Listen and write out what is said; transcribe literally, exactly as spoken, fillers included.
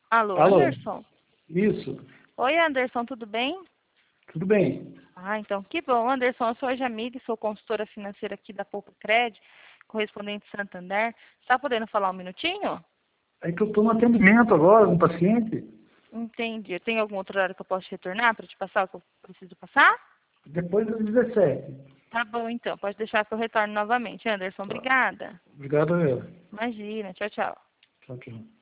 Alô, Alô? Anderson? Isso. Oi, Anderson, tudo bem? Tudo bem. Ah, então, que bom. Anderson, eu sou a Jamile, sou consultora financeira aqui da Poupa Cred, correspondente Santander. Está podendo falar um minutinho? É que eu estou no atendimento agora, com um paciente. Entendi. Tem algum outro horário que eu posso retornar para te passar o que eu preciso passar? Depois das dezessete. Tá bom, então. Pode deixar que eu retorno novamente. Anderson, Tá. obrigada. Obrigado, eu. Imagina. Tchau, tchau. Tchau, tchau.